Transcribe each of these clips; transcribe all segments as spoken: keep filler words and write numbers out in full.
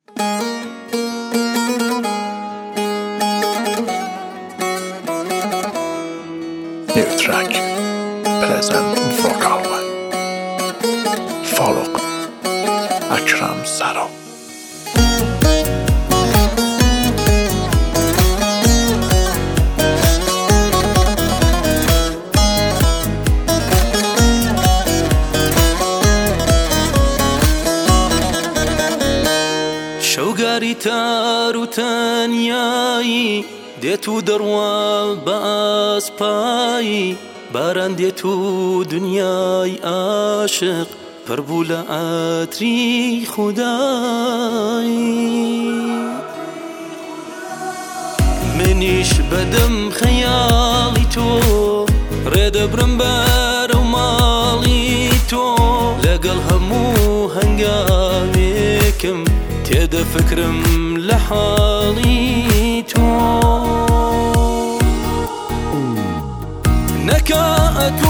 New track, present vocal by Faruk Akram Saro. شوقاري تارو تانياي ديتو دروا باسباي باران ديتو دنياي عاشق فربولا عطري خداي منيش بدم خيالي تو ريد برمبر ومالي تو لقل همو هنقاميكم تيدا فكرم لحالي تو نكاءت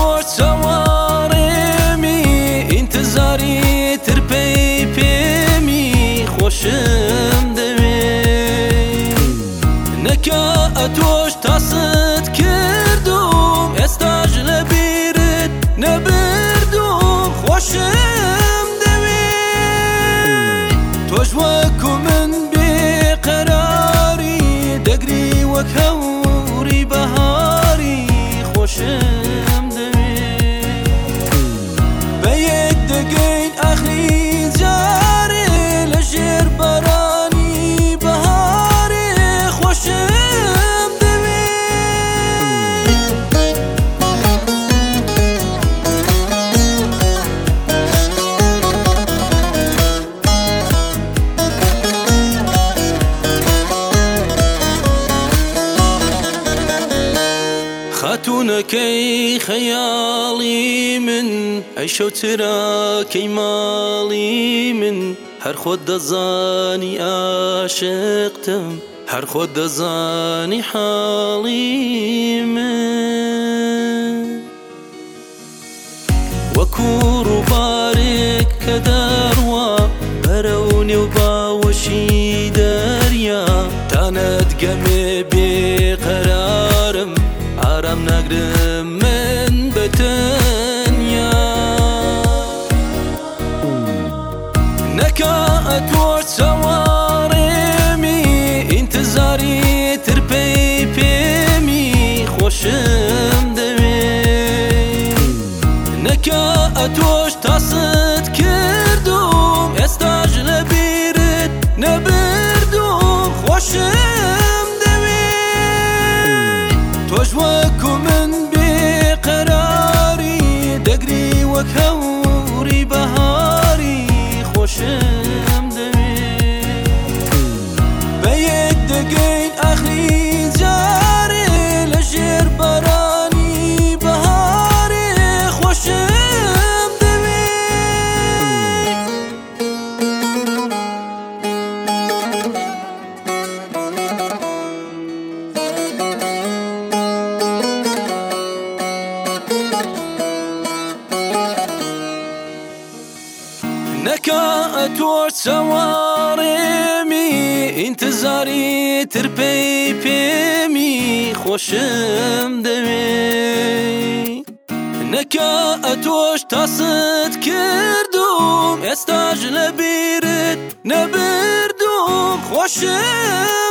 وسوارمي انتظاري تربي بيمي خوشم دوي نكاءت وش تصد كردوم استاج لبيرد نبردوم خوشم دوي توش وكو من بقراري دقري وكوري بهاري خوشم دوي بيك دقين اخي جاري لجير براني بهاري خوشم دوي خاتونكي خيالي من عيشو ترى كي مالي من هر خود دزاني عاشقتم هر خود دزاني حالي من وكورو بارك كدروا بروني وباوشي دريا تاند قمي بقرارم آرام نگرم من بتنیا نکات و سوارمی انتظاری ترپی پیمی خوشم دوی نکات وش تصد کردم استاج لبیرد نبردم خوشم دوی توش وكو من بقراري دقري وكوري بهاري خوشم دوي بيك دقين اخي جاري لجير براني بهاري خوشم دوي نكاءت وسوارمي انتظاري تربي بيمي خوشم دوي نكاءت وش تصد كردوم استاج لبيرد نبردوم خوشم